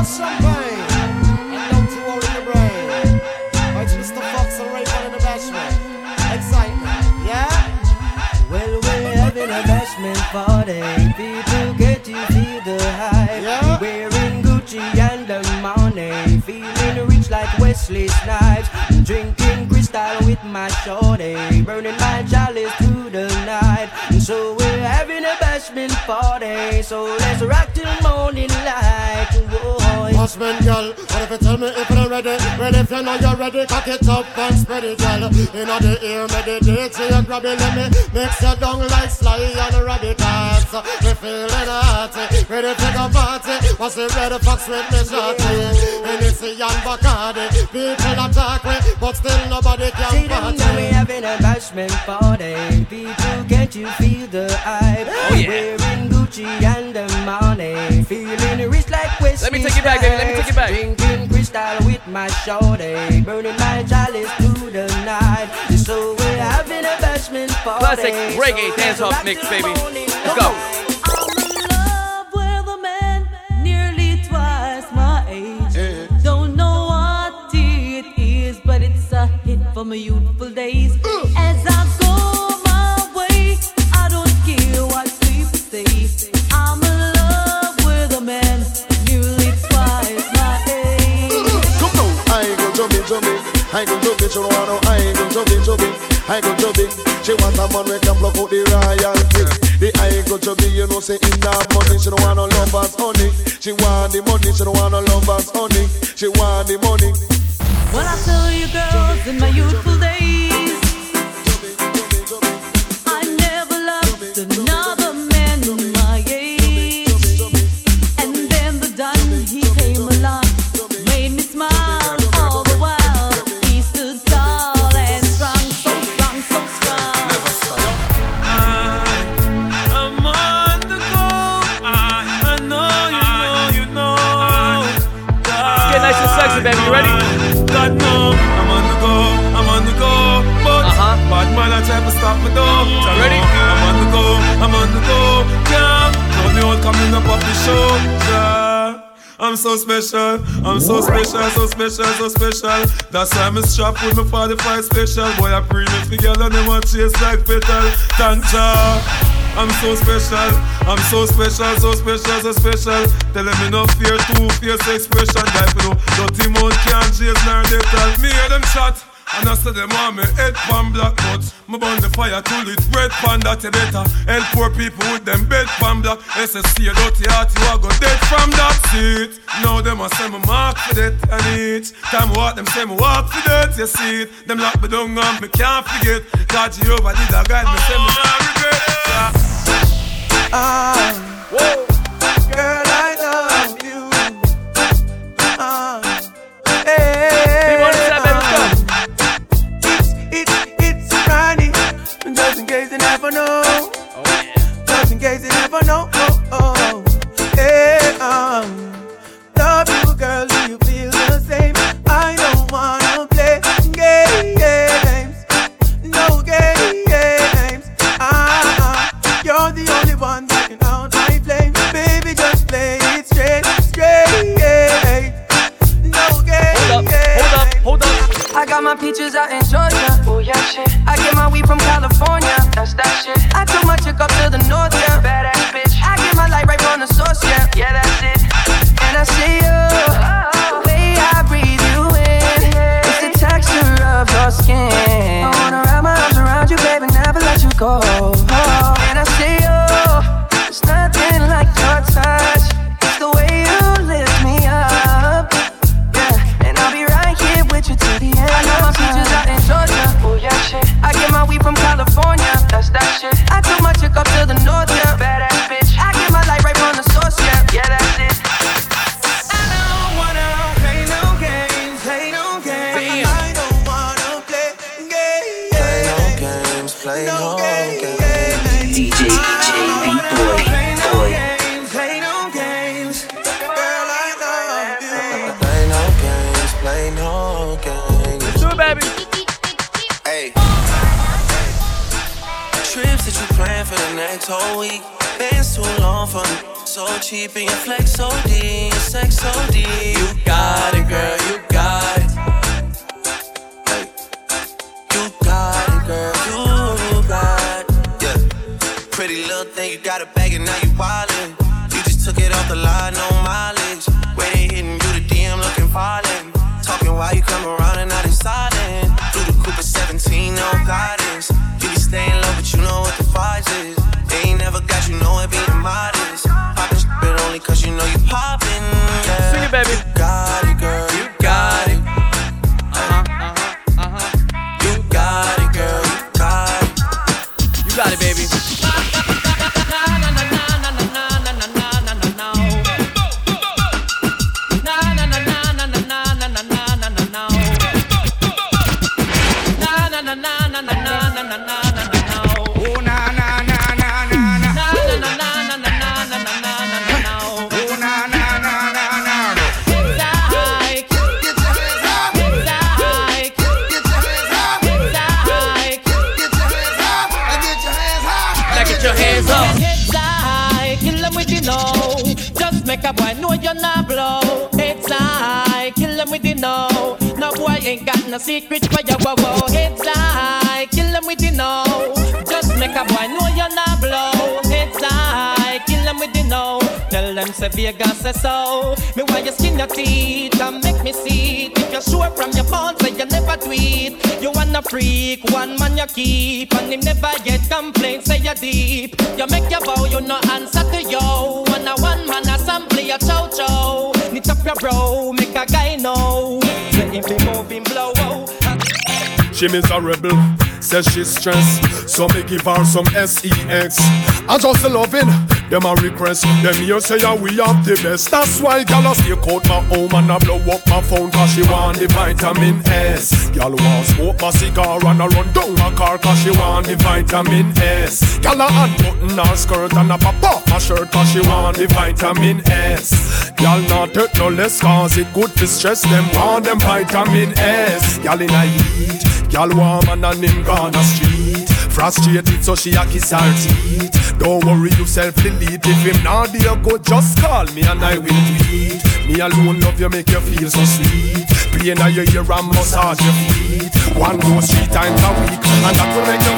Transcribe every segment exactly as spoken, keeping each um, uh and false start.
champagne. And don't you worry the brain. Right, Mister Fox and Rayvon in the bashment. Excitement, yeah? Well, we're having a bashment party. People get to feel the hype. Yeah? Wearing Gucci and the money. Feeling rich like Wesley Snipes. Drinking crystal with my shorty. Burning my chalice through the night. So we're having a bashment party. So let's rock till morning light. Whoa. Bashment girl, what if you tell me if you're ready? Well, if you know you're ready, cock it up and spread it, girl. You know the ear, meditate, so you grab it, let me mix you down like Sly and Radicals. We feeling hot, ready to go party. What's the red fox with me shorty? Hennessy and Bacardi, people attack me, but still nobody can See party. them now we having a bashment party. People, can't you feel the hype? Oh yeah. Wearing Gucci and the money. Feeling rich like Wesley. Let me take you back, baby. Let me take you back. Drinking crystal with my shorty. Burning my chalice through the night. So we're having a bashment party. Classic reggae So dance off mix, baby. Let's go. I'm in love with a man nearly twice my age. Yeah. Don't know what it is, but it's a hit for my youthful days. As I go my way, I don't care what people say. I'm in love with a man nearly twice my age. Come on, I ain't gonna jump it, jump it. I ain't gonna jump it, you don't want no. I ain't gonna jump it, jump it. I ain't gonna jump it. She want a man we can block out the royalties. The I ain't gonna jump it, you know say in that money. She don't want no lovers, honey. She want the money, she don't want no lovers, honey. She want the money. Well, I tell you girls, in my youthful days, I never loved another man my age. And then the Don, he came along, made me smile all the while. He stood tall and strong, so strong, so strong. I'm on the go. I, I know, you know, you know. Get nice and sexy, baby. You ready? God no, I'm on the go, I'm on the go. But Uh-huh. bad man I try to stop me though. So Ready? I'm on the go, I'm on the go. Yeah, now the old coming up off the show. Yeah. I'm so special, I'm so special, so special, so special. That's why I'm strapped with my forty-five special. Boy, I bring it together and they want chase like petal. Thank ya. I'm so special, I'm so special, so special, so special. Tell them me no fear, two fierce expression. Like you know, dirty mouth can't chase nor they tell me hear them shot. And I say them want me head pan black nuts. Me burn the fire till it red pan that you better. Help poor people with them bed pan black. S S C a dirty heart you a go dead from that seat. Now them a say me mark for that and each time I walk them say me walk for that. You see it, them lock me down and me can't forget. God Jehovah did a guide me say me not regret. Ah, girl, I love you. Ah, hey. People on the side, baby. Let's go. It's, it's, it's Friday. Just in case you never know. Oh yeah. Just in case you never know. Oh, oh. Hey, um, love you, girl. Do you feel the same? I don't wanna play games. No games. Ah, you're the only one that can out my flame. Baby, just play it straight, straight. No games. Hold up, hold up, hold up. I got my peaches out in Georgia. Oh yeah, shit. I get my weed from California. That's that shit. I took my chick up to the north, yeah. Badass bitch. I get my light right from the source, yeah. Yeah, that's it. And I see you. The way I breathe you in. It's the texture of your skin. I wanna wrap my arms around you, baby, never let you go. And I see you. There's nothing like your touch. It's the way you lift me up. Yeah, and I'll be right here with you till the end. I got my peaches out in Georgia. Oh yeah, shit. I get my weed from California. That's that shit. I took my chick up to the north, yeah. Badass bitch. I get my light right from the source, yeah. Yeah, that's it. I don't wanna play no games, play no games. Damn. I don't wanna play games. Play no games, play no games. D J, D J, beat boy, boy. Play no games. Girl, I love you. Play no games, play no games. Do it, baby. Hey. Trips that you plan for the next whole week. bands too long for me. So cheap and your flex so D, your sex so D. You got it, girl, you got it. Hey. You got it, girl, you got it. Yeah. Pretty little thing, you got a bag and now you wildin'. You just took it off the line, no mileage. Where they hitting you, the D M looking violent. Talking while you come around and now they silent. Through the Cooper seventeen, no guidance. You be staying low, but you know what the vibes is. They ain't never got you know it being modest. Poppin' shit, but only cause you know you poppin'. Yeah. Sing it, baby. You got it, girl, you got it. Uh-huh, uh-huh, uh-huh. You got it, girl, you got it. You got it, baby. Make a boy know you're not blow. It's I kill them with the no. No boy ain't got no secret for your wow wow. It's I kill them with the no. Just make a boy know you're not blow. It's I kill them with the no. Tell them say Vegas say so. Me why you skin your teeth and make me see it. If you're sure from your phone say you never tweet. You wanna freak, one man you keep. And him never get complaints say you're deep. You make your vow, you no answer to yo. One a one man a sample your chow chow. Knit up your bro, make a guy know. Say if he move him blow. She miserable, says she's stressed. So me give her some S E X. I just loving them a request. Them here say yeah, we have the best. That's why gal a stay out my home and I blow up my phone. Cause she want the vitamin S. Gal want smoke my cigar and I run down my car. Cause she want the vitamin S. Gal a unbutton her skirt and a pop off my shirt. Cause she want the vitamin S. Gal not take no less cause it good to stress. Them want them vitamin S. Gal in a heat. Gal warm and an in Ghana street. Frustrated so she a kiss her teeth. Don't worry yourself, delete. If him not there go, just call me and I will tweet. Me alone love you, make you feel so sweet. Play in your ear and massage your feet. One go three times a week and that will make you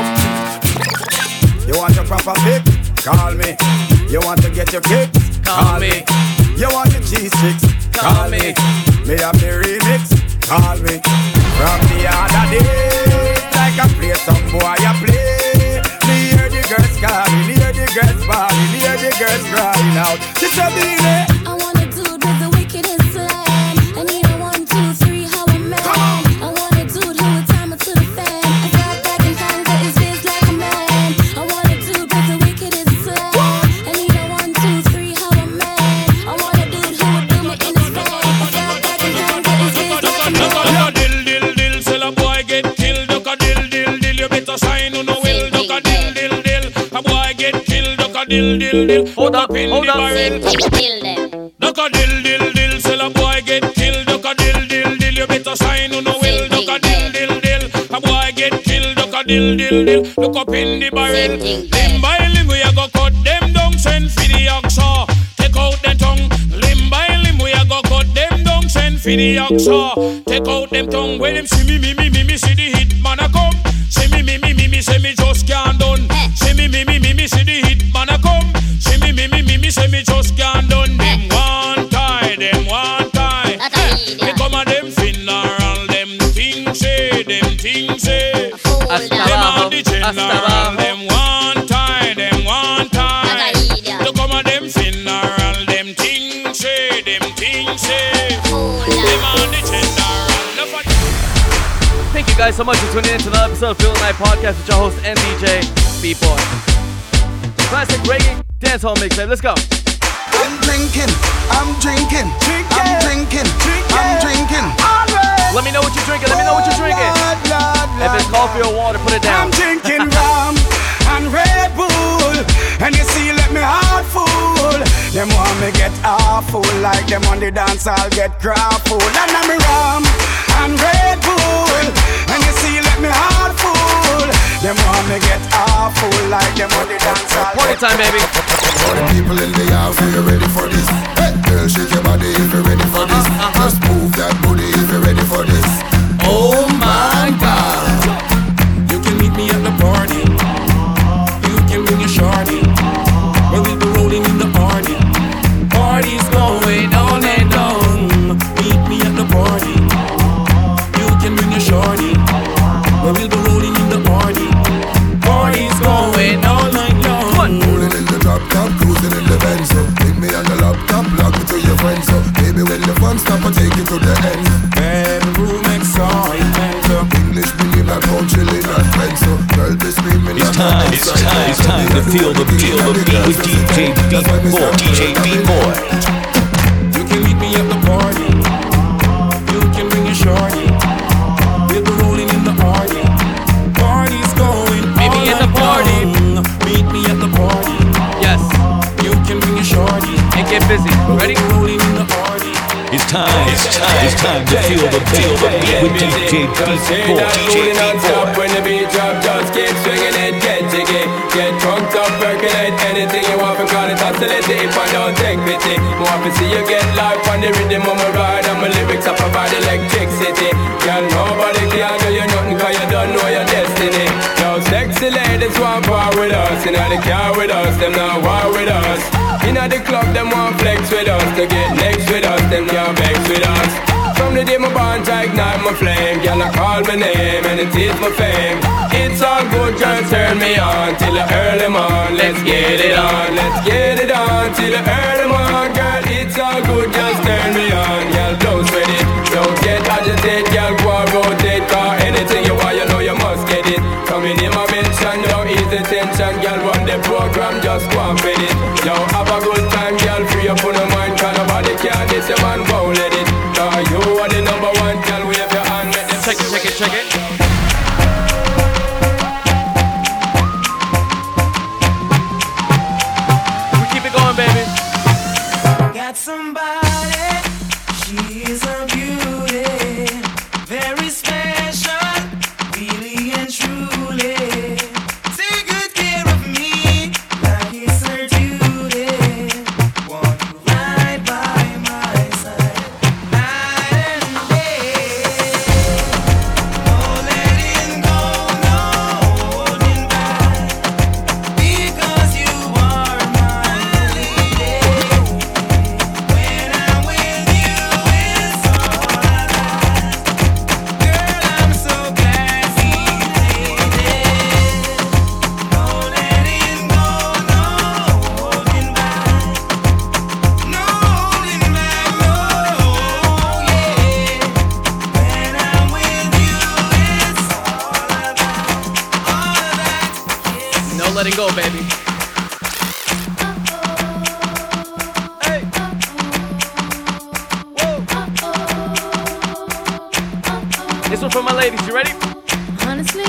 feel complete. You want your proper pick? Call me. You want to get your kicks? Call me. You want your cheese sticks? Call me. Me have the remix? Call me. From the other day, like I play some boy I play. Me hear the girls calling, hear the girls bawling, hear the girls crying out. She said, "Baby, I want a dude with the wickedest slam. I need a one, two, three, how a man. I want a dude who would time it to the fan. I got back and hands at his face like a man. I want a dude with the wickedest slam. I need a one, two, three, how a man. I want a dude who would do me in his fan. I got back and hands at his face like a man." Dill, dill, dill. Hold up, hold up. Duck a dill, dill, dill. Sell a boy get killed. Duck a dill, dill, dill. You better sign who no will. Duck a dill, dill, dill. A boy get killed. Duck a dill, dill, dill. Look up in the barrel. Limb by limb we a go cut them down. Send for the oxa. Take out the tongue. Limb by limb we a go cut them down. Send for the oxa. Take out them tongue. When them see me, me, me, me, me see the hit man a come. See me, me, me, me, me, say me just can't done. See me, me, me, me, me, see the hit man a come. See me, me, me, me, me, say me just can't done. Them one time, them one time. Me come a them funeral, them things say, them things say. Them on the general, them one time, them one time. You come a them funeral, them things say, them things say. Them on the general. Thank you guys so much for tuning in to another episode of Feeling Night Podcast with your host and D J, B-Boy. Classic reggae dancehall mixtape. Let's go. I'm drinking, I'm drinking, I'm drinking, I'm drinking. Let me know what you're drinking. Let me know what you're drinking. If it's coffee or water, put it down. I'm drinking rum and Red Bull, and you see, let me heart full. Them want me get awful, like them on the dance, I'll get grappled. And I'm rum and Red Bull, and you see, let me heart full. fool. Them want me get awful like them on the dance hall. Party time, baby. All the people in the house, are you ready for this? Hey, girl, shake your body if you're ready for this. Just move that booty if you're ready for this. Oh my God. You can meet me at the party. You can bring your shorty. Well, we'll be rolling in the party. Party's going all night long. Meet me at the party. You can bring your shorty. Well, we'll be rolling in the party. Party's going all night long. Rolling in the drop top, cruising in the Benz. So bring me on the laptop, log me to your friends. So baby, when the fun stop, I'll take you to the end. Bedroom excitement. English medium, not home chilling, not friends. So girl, be screaming. It's time, it's time, it's time to feel the feel the beat with D J B-Boy. D J B-Boy. You can meet me at the party. You can bring your shorty. We'll be rolling in the party. Party's going Meet me at the party. Meet me at the party. Yes. You can bring your shorty. And get busy. Ready? Rolling in the party. It's time, it's time, it's time to feel the feel the beat with D J B-Boy. D J B-Boy. When the beat drop, just keep swinging it, get jiggy. Get drunk up, percolate anything you want, call it oscillate. If I don't take pity, more to see you get life on the rhythm of my ride. And my lyrics are provide electricity. Girl, nobody can do you nothing, cause you don't know your destiny. Now sexy ladies want part with us. In the car with us, them not war with us. In the club, them want flex with us. To get next with us, them can't vex with us. From the day my bond, I ignite my flame. Girl, I call my name and it is my fame. It's all good, just turn me on till the early morn. Let's get it on, let's get it on till the early morn. Girl, it's all good, just turn me on. Girl, don't sweat it, don't get agitated. Girl, go and rotate, cause anything you want, you know you must get it. Coming in my mention, don't ease the tension. Girl, run the program, just go and fit it. Yo, have a good time, girl, free up on the mind. Cause nobody can this, your man won't let it. Cause you are the number one, girl, wave your hand. Check it, check it, check it. We keep it going, baby. Got somebody, she's a beauty, very special, really and truly. Take good care of me, like it's her duty. Want to ride by my side, night and day. No letting go, no holding back, because you are my lady. When I'm with you, it's all I got. Girl, I'm so fascinated. No letting go, no holding back, no holding back, no, yeah. When I'm with you, it's all I got, all of that. No letting go, baby. Hey. Whoa. This one for my ladies. You ready? Honestly,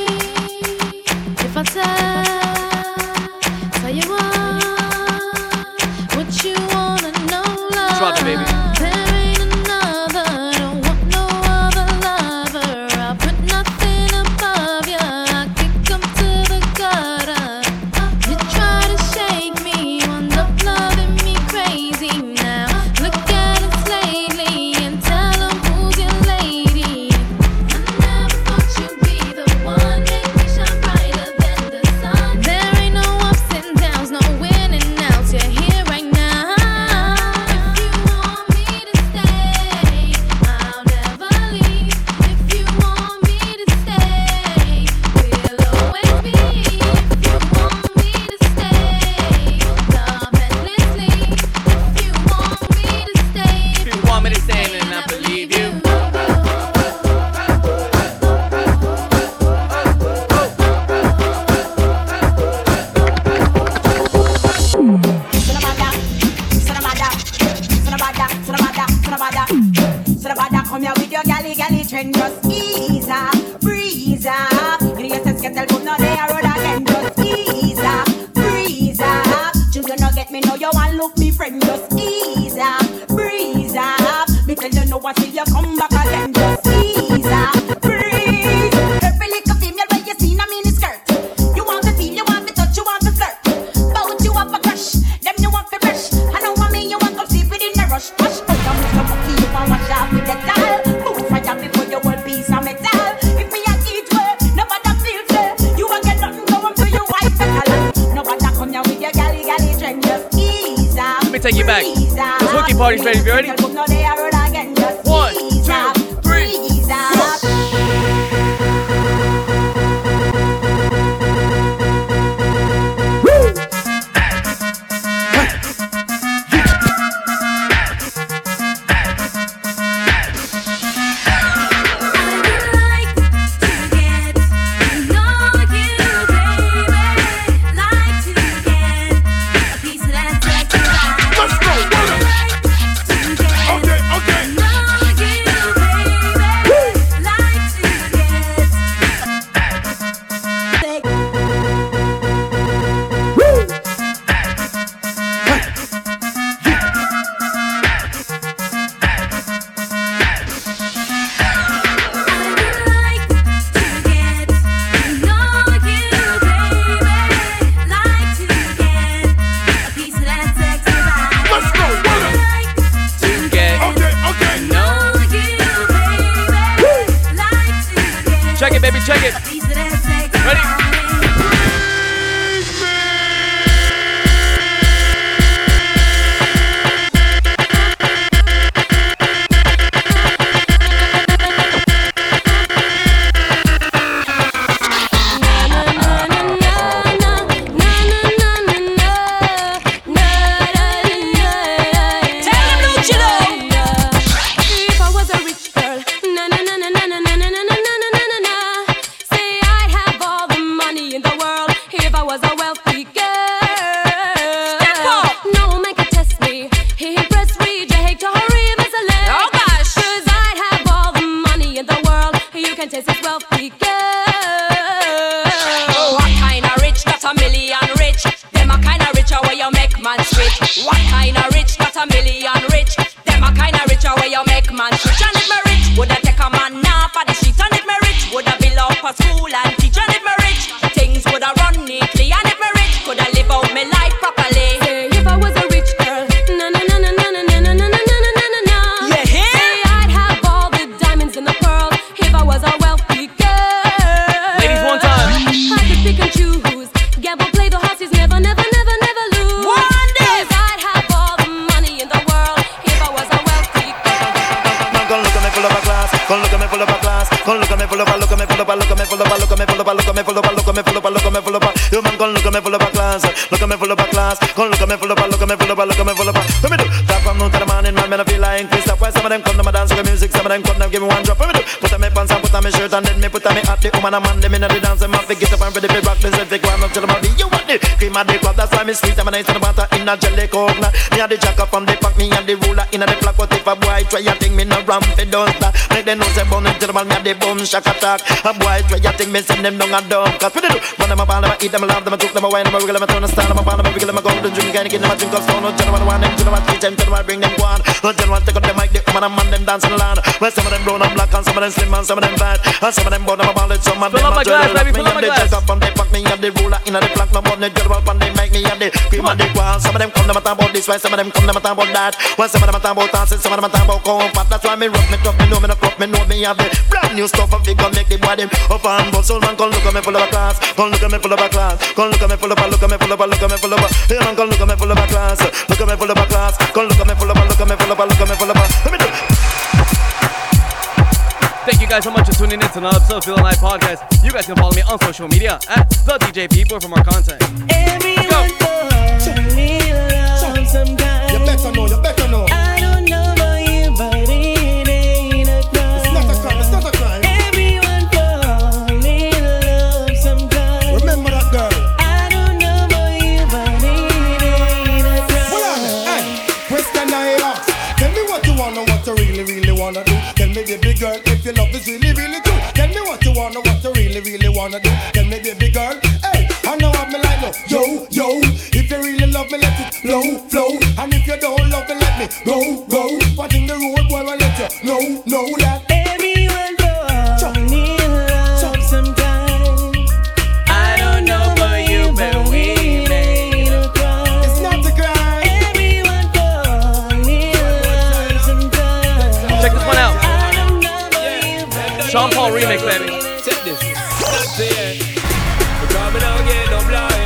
if I tell, tell you what, what you wanna know, love. Drop it, baby. There ain't another, don't want no other lover. I'll put nothing above ya, I kick 'em to the gutter. You try to shake me, wound up loving me crazy now. Look at us lately and tell 'em who's your lady. I never thought you'd be the one, make me shine brighter than the sun. There ain't no ups and downs, no winning outs, you're here right now. If you want me to stay, I'll never leave. If you want me to stay, we'll always be. If you want me to stay, love endlessly. If you want me to stay, If you want me to stay, then I believe you. Come here with your galley, galley trend, just ease up, breeze up. You know, just get a good, no, they are road again, just ease up, breeze up. Children, no get me, know you want look me friend, just ease up, breeze up. Me tell you know what till you come back again, just ease up, breeze. Every little female when you see take you back. The Hookie Party's ready. You ready? One, two, three. Check it, baby, check it. Ready? Man, I'm on them in the dance, I'm off, get up and ready for rock, this is the ground until I'm ready. You want it? Cream and the club, that's why me sweet, I'm a nice and butter in a jelly coke. Me and the jacker from the pack, me and the ruler in the flock. What if a boy try a thing, me no ramp, it don't stop. Make them know say bone until I'm me and the boom, shock attack. A boy try a thing, me send them down a dump. Cause what they do? Run them a ball, them a eat them, love them, a took them, a wine, them a wiggle, them a turn a style, them a ball, them a wiggle, them a go to drink, and get them a drink of stone. No gentleman want them, gentleman teach them, gentleman bring them one. No gentleman take up the mic, they come and man them dancing land. Well, some of them brown and black, and some of them slim, and some of them fat, and some of them bone, them a ball, some of them a jelly. Me and the jack up on the pack, me and the ruler in the flank. No more the girl up on the mic, me and the cream and the wall. Some of them come, them a talk about this way, some of them come, them a talk about that. Well, some of them a talk about dancing, some of them a talk about comfort. That's why me rock, me tough, me know me no crop, me know me have the brand new stuff and figure make the body up and bust. Soul man, come look at me full of a class, come look at me full of a class, come look at me full of a, look at me full of a, look at me full of a. Hey man, come look at me full of a class, look at me full of a class, come look at me full of a, look at me full of a, look at me full of a. Let me do. Thank you guys so much for tuning in to another episode of Feel the Night Podcast. You guys can follow me on social media at the D J People for more content. Everyone goes, me love sometimes. You better know, you better know. I don't know about you, but it ain't a crime. It's not a crime, it's not a crime. Everyone falls in love sometimes. Remember that girl. I don't know about you, but it ain't a crime. Hold on, hey, question I ask. Tell me what you wanna, what you really, really wanna do. Tell me, baby girl, if your love is really, really true. Tell me what you wanna, what you really, really wanna do. Tell me, baby girl, hey, I know I'm like no. Yo, yo, if you really love me, let it flow, flow. And if you don't love me, let me go, go. But in the road, boy, I let you know, know that everyone falls in love sometimes. I don't know about you, but we made a crime. it's not a crime. Everyone falls in love sometimes. Check this one out. I don't know about you, but Sean Paul remix, baby. Check this. That's it. Because me now get no blind. Sound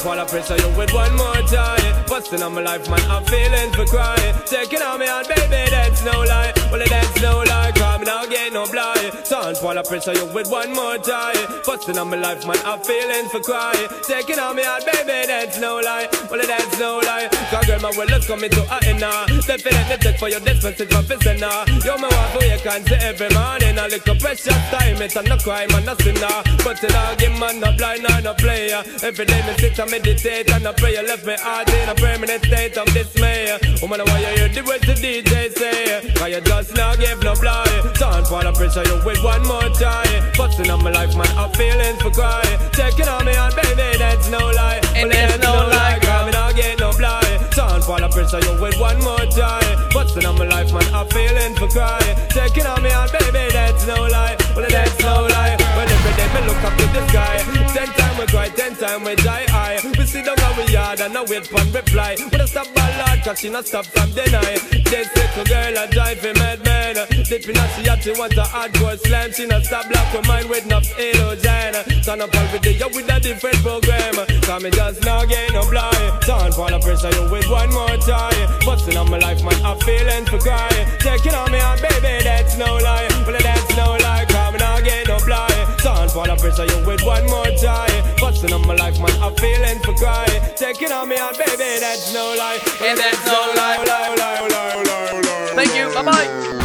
while I pressure you with one more time. Busting on my life, man, I'm feeling for crying. Taking on me out, baby, that's no lie. Well, that's no lie, cause me now get no blind. Sound while I pressure you with one more time. Busting on my life, man, I'm feeling for crying. Taking on me out, baby, that's no lie. Well, that's no lie. Cause girl, my will is coming to a end now. Definitely take for your dispensing for fishing now. You're my wife, who you can see every morning. A little precious time, it's no crime and no sinner. But you know, give man no blind or no player. Every day me sit and meditate and I pray. You left me heart in a permanent state of dismay. Woman, why you hear the words the D J say? Cause you just now give no blind. Don't fall and pressure you with one more try. Busting on my life, man, I'm feeling for cry. Taking on me on, baby, that's no lie. And well, that's no lie, cause me now get no blind. Don't fall and pressure you with one more try. Busting on my life, man, I'm feeling for cry. Taking on me on, baby, that's no lie. Well, that's no lie. When every day me look up to the sky, ten times we cry, ten times we die high. We sit down on we yard and I wait for reply. We don't stop bad lad, cause she not stop from deny. This little girl a drive a madman. Dipping as she had to want a hardcore slam. She not stop block with mine with enough illusion. Turn up all video with a different program. Cause me just now get no blind. Don't fall and pressure you with one more try. Busting on my life, man, I'm feeling for cry. Taking on me on, baby, that's no lie. Well, that's no lie, cause me now get no blind. Don't fall and pressure you with one more try. Busting on my life, man, I'm feeling for cry. Taking on me on, baby, that's no lie. And that's no lie. lie, lie, lie, lie, lie, lie. Thank you, bye bye.